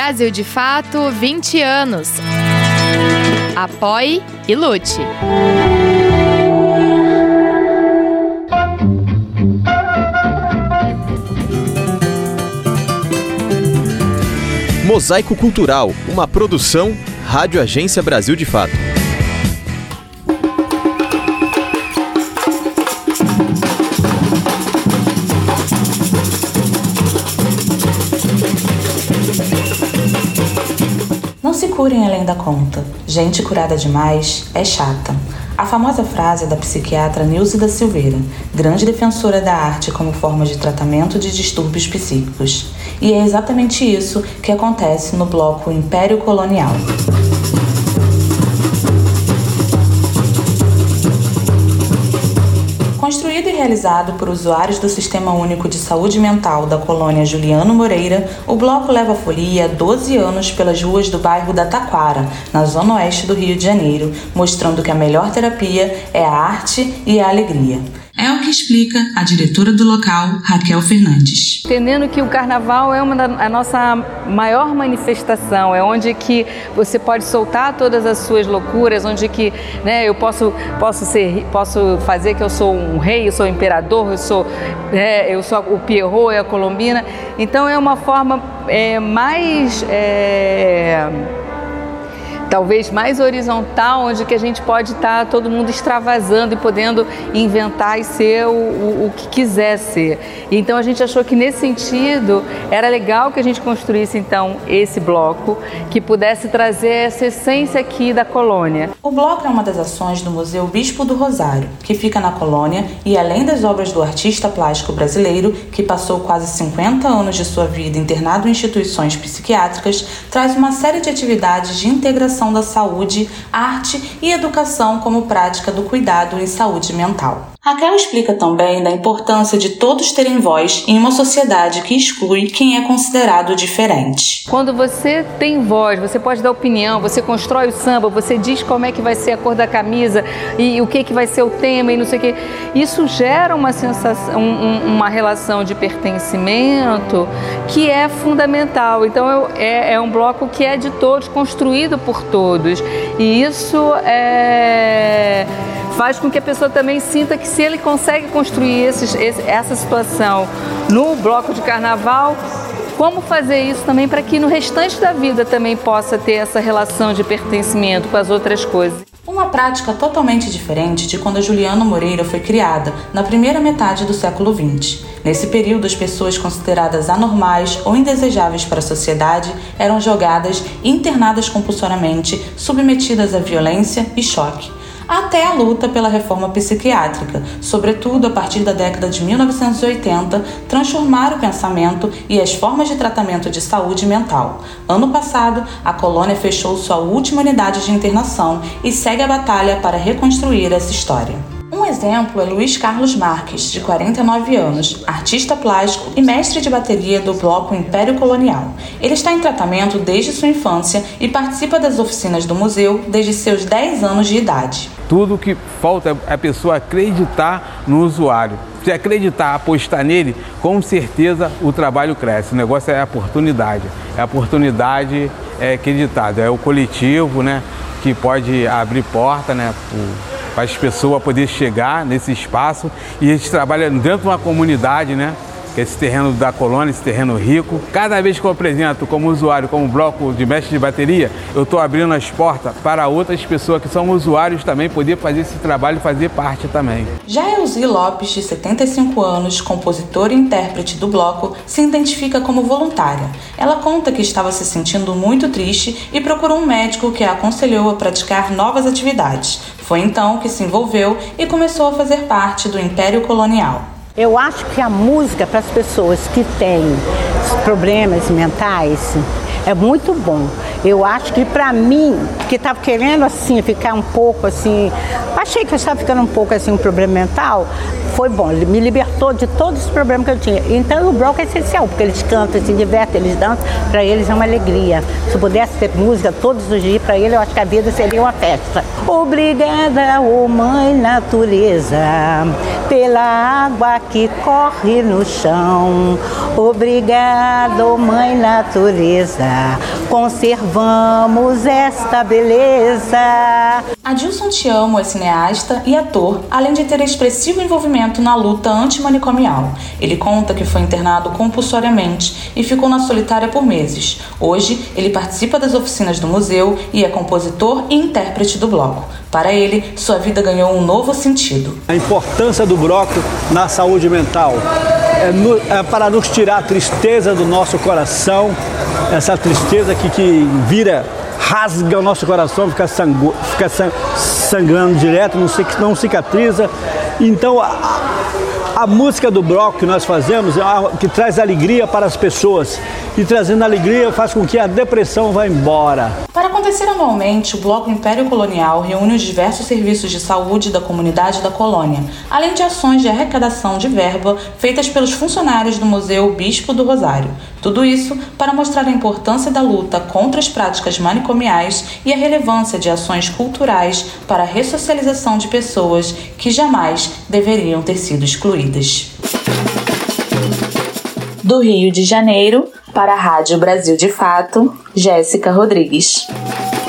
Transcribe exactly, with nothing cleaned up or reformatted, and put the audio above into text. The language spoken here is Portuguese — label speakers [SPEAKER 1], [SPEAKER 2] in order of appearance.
[SPEAKER 1] Brasil de Fato, vinte anos. Apoie e lute.
[SPEAKER 2] Mosaico Cultural, uma produção Rádio Agência Brasil de Fato.
[SPEAKER 3] Não se curem além da conta. Gente curada demais é chata. A famosa frase é da psiquiatra Nilce da Silveira, grande defensora da arte como forma de tratamento de distúrbios psíquicos. E é exatamente isso que acontece no bloco Império Colonial. Construído e realizado por usuários do Sistema Único de Saúde Mental da colônia Juliano Moreira, o bloco leva folia há doze anos pelas ruas do bairro da Taquara, na zona oeste do Rio de Janeiro, mostrando que a melhor terapia é a arte e a alegria. É o que explica a diretora do local, Raquel Fernandes.
[SPEAKER 4] Entendendo que o carnaval é uma da, a nossa maior manifestação, é onde que você pode soltar todas as suas loucuras, onde que, né, eu posso, posso, ser, posso fazer que eu sou um rei, eu sou um imperador, eu sou, é, eu sou o Pierrot e a Colombina. Então é uma forma é, mais... É, talvez mais horizontal, onde que a gente pode estar todo mundo extravasando e podendo inventar e ser o, o, o que quiser ser. Então a gente achou que nesse sentido era legal que a gente construísse então esse bloco, que pudesse trazer essa essência aqui da colônia.
[SPEAKER 3] O bloco é uma das ações do Museu Bispo do Rosário, que fica na colônia e além das obras do artista plástico brasileiro, que passou quase cinquenta anos de sua vida internado em instituições psiquiátricas, traz uma série de atividades de integração da saúde, arte e educação como prática do cuidado em saúde mental. Raquel explica também da importância de todos terem voz em uma sociedade que exclui quem é considerado diferente.
[SPEAKER 4] Quando você tem voz, você pode dar opinião, você constrói o samba, você diz como é que vai ser a cor da camisa e o que, que vai ser o tema e não sei o que. Isso gera uma sensação, um, uma relação de pertencimento que é fundamental. Então é, é um bloco que é de todos, construído por todos. E isso é... faz com que a pessoa também sinta que se ele consegue construir esses, esse, essa situação no bloco de carnaval, como fazer isso também para que no restante da vida também possa ter essa relação de pertencimento com as outras coisas.
[SPEAKER 3] Uma prática totalmente diferente de quando a Juliano Moreira foi criada na primeira metade do século vinte. Nesse período, as pessoas consideradas anormais ou indesejáveis para a sociedade eram jogadas e internadas compulsoriamente, submetidas à violência e choque. Até a luta pela reforma psiquiátrica, sobretudo a partir da década de mil novecentos e oitenta, transformar o pensamento e as formas de tratamento de saúde mental. Ano passado, a colônia fechou sua última unidade de internação e segue a batalha para reconstruir essa história. Um exemplo é Luiz Carlos Marques, de quarenta e nove anos, artista plástico e mestre de bateria do bloco Império Colonial. Ele está em tratamento desde sua infância e participa das oficinas do museu desde seus dez anos de idade.
[SPEAKER 5] Tudo que falta é a pessoa acreditar no usuário. Se acreditar, apostar nele, com certeza o trabalho cresce. O negócio é a oportunidade. É a oportunidade é acreditada. É o coletivo, né, que pode abrir porta, né, para as pessoas poderem chegar nesse espaço. E a gente trabalha dentro de uma comunidade, né? Esse terreno da colônia, esse terreno rico. Cada vez que eu apresento como usuário, como bloco de mestre de bateria, eu estou abrindo as portas para outras pessoas que são usuários também poder fazer esse trabalho e fazer parte também.
[SPEAKER 3] Já Elzi Lopes, de setenta e cinco anos, compositora e intérprete do bloco, se identifica como voluntária. Ela conta que estava se sentindo muito triste e procurou um médico que a aconselhou a praticar novas atividades. Foi então que se envolveu e começou a fazer parte do Império Colonial.
[SPEAKER 6] Eu acho que a música para as pessoas que têm problemas mentais é muito bom. Eu acho que para mim, que estava querendo assim ficar um pouco assim, achei que eu estava ficando um pouco assim um problema mental, foi bom, ele me libertou de todos os problemas que eu tinha. Então o bloco é essencial, porque eles cantam, se divertem, eles dançam, para eles é uma alegria. Se eu pudesse ter música todos os dias, para eles eu acho que a vida seria uma festa. Obrigada, ô Mãe Natureza, pela água que corre no chão. Obrigado, Mãe Natureza, conservamos esta beleza.
[SPEAKER 3] Adilson Tiamo é cineasta e ator, além de ter expressivo envolvimento na luta antimanicomial. Ele conta que foi internado compulsoriamente e ficou na solitária por meses. Hoje, ele participa das oficinas do museu e é compositor e intérprete do bloco. Para ele, sua vida ganhou um novo sentido.
[SPEAKER 7] A importância do bloco na saúde mental é, no, é para nos tirar a tristeza do nosso coração, essa tristeza que, que vira, rasga o nosso coração, fica, sangu, fica sang, sangrando direto, não, não cicatriza. Então, a, a música do bloco que nós fazemos é uma, que traz alegria para as pessoas. E trazendo alegria faz com que a depressão vá embora.
[SPEAKER 3] Para acontecer anualmente, o Bloco Império Colonial reúne os diversos serviços de saúde da comunidade da colônia, além de ações de arrecadação de verba feitas pelos funcionários do Museu Bispo do Rosário. Tudo isso para mostrar a importância da luta contra as práticas manicomiais e a relevância de ações culturais para a ressocialização de pessoas que jamais deveriam ter sido excluídas. Do Rio de Janeiro, para a Rádio Brasil de Fato, Jéssica Rodrigues.